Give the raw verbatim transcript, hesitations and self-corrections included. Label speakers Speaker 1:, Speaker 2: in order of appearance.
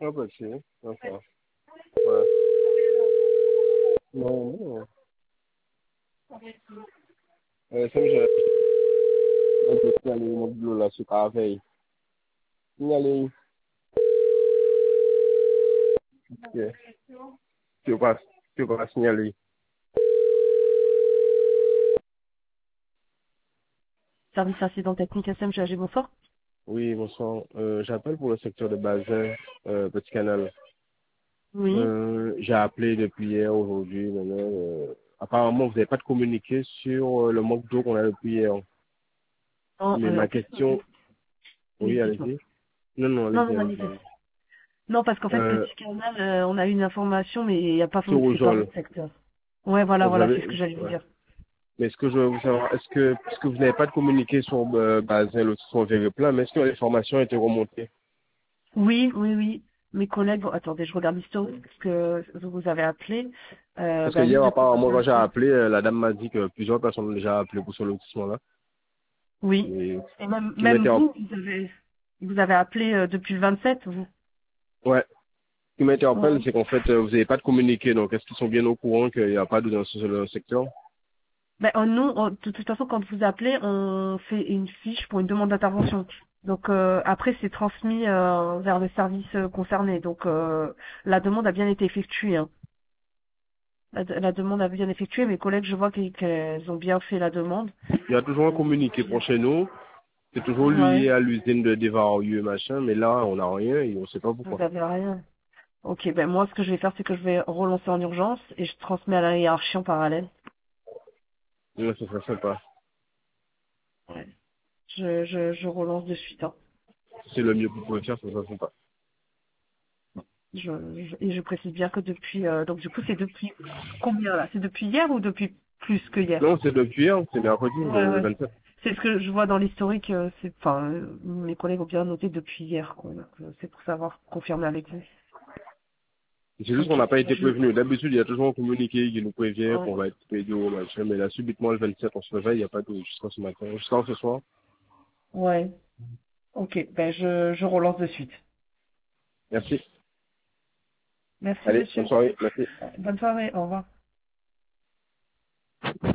Speaker 1: Ah bah si, d'accord. Ouais. Non, non. Euh, ça me j'ai un signalé mon boulot là, sur Carveille. Signalé. Ok. Tu veux pas, tu veux pas signaler.
Speaker 2: Service incident technique S M G A G, bonsoir.
Speaker 1: Oui, bonsoir. Euh, j'appelle pour le secteur de Bazin, euh, Petit Canal.
Speaker 2: Oui.
Speaker 1: Euh, j'ai appelé depuis hier, aujourd'hui, maintenant, euh, apparemment, vous n'avez pas de communiqué sur euh, le manque d'eau qu'on a depuis hier.
Speaker 2: En,
Speaker 1: Mais
Speaker 2: euh, en
Speaker 1: ma
Speaker 2: fait,
Speaker 1: question,
Speaker 2: oui,
Speaker 1: oui,
Speaker 2: dites-moi.
Speaker 1: allez-y. Non, non,
Speaker 2: Non,
Speaker 1: allez-y,
Speaker 2: non,
Speaker 1: allez-y.
Speaker 2: allez-y.
Speaker 1: allez-y.
Speaker 2: Non, parce qu'en fait,
Speaker 1: Euh,
Speaker 2: Petit Canal, euh, on a eu une information, mais il y a pas,
Speaker 1: sur
Speaker 2: c'est pas
Speaker 1: Ojol,
Speaker 2: votre secteur. Ouais, voilà,
Speaker 1: vous
Speaker 2: voilà, c'est ce
Speaker 1: avez,
Speaker 2: que j'allais vous
Speaker 1: ouais.
Speaker 2: dire.
Speaker 1: Mais est-ce que je veux vous savoir, est-ce que, puisque vous n'avez pas de communiqué sur euh, Basel ou sur Véréplan, mais est-ce que les formations ont été remontées?
Speaker 2: Oui, oui, oui. Mes collègues, bon, attendez, je regarde l'historique, parce que vous vous avez appelé. Euh,
Speaker 1: Parce que
Speaker 2: ben oui,
Speaker 1: hier,
Speaker 2: depuis le
Speaker 1: apparemment, quand j'ai
Speaker 2: vingt-sept.
Speaker 1: appelé, euh, la dame m'a dit que plusieurs personnes ont déjà appelé pour ce lotissement-là.
Speaker 2: Oui.
Speaker 1: Et
Speaker 2: Et même,
Speaker 1: ce qui
Speaker 2: même
Speaker 1: m'interpelle,
Speaker 2: vous, vous avez, vous avez appelé euh, depuis le vingt-sept, vous.
Speaker 1: ouais, ce qui m'interpelle,
Speaker 2: Ouais.
Speaker 1: c'est qu'en fait, euh, vous n'avez pas de communiqué. Donc, est-ce qu'ils sont bien au courant qu'il n'y a pas d'eau dans ce le secteur?
Speaker 2: Ben, euh, nous, on- de toute façon, quand vous appelez, on fait une fiche pour une demande d'intervention. Donc euh, après, c'est transmis euh, vers le service euh, concerné. Donc euh, la demande a bien été effectuée. Hein. La, la demande a bien été effectuée. Mes collègues, je vois qu'elles qu'elles ont bien fait la demande.
Speaker 1: Il y a toujours un
Speaker 2: Donc,
Speaker 1: communiqué pour chez nous. C'est toujours
Speaker 2: ouais,
Speaker 1: lié à l'usine de Desvarieux, machin. Mais là, on n'a rien et on ne sait pas
Speaker 2: vous
Speaker 1: pourquoi.
Speaker 2: avez rien. Ok, ben moi, ce que je vais faire, c'est que je vais relancer en urgence et je transmets à la hiérarchie en parallèle.
Speaker 1: Là, ça serait sympa.
Speaker 2: Ouais. Je, je, je relance de suite. Hein.
Speaker 1: C'est le mieux que vous pouvez faire, ça serait sympa.
Speaker 2: Je, je- et je précise bien que depuis, euh, donc du coup, c'est depuis combien là? C'est depuis hier ou depuis plus que hier?
Speaker 1: Non, c'est depuis hier, c'est mercredi,
Speaker 2: Ouais,
Speaker 1: le
Speaker 2: ouais.
Speaker 1: vingt-sept.
Speaker 2: C'est ce que je vois dans l'historique. euh, C'est, enfin, euh, mes collègues ont bien noté depuis hier. Quoi. Donc, euh, c'est pour savoir, confirmer avec vous.
Speaker 1: C'est juste qu'on
Speaker 2: Ok.
Speaker 1: n'a pas été
Speaker 2: Je,
Speaker 1: prévenu. D'habitude, il y a toujours un communiqué qui nous prévient
Speaker 2: ouais.
Speaker 1: qu'on va être payé au machin. Mais là, subitement, le vingt-sept, on se réveille, il n'y a pas de jusqu'à ce matin, jusqu'à ce soir.
Speaker 2: Ouais. Ok. Ben, je, je relance de suite.
Speaker 1: Merci.
Speaker 2: Merci,
Speaker 1: Allez, bonne
Speaker 2: monsieur.
Speaker 1: soirée. Merci.
Speaker 2: Bonne soirée. Au revoir.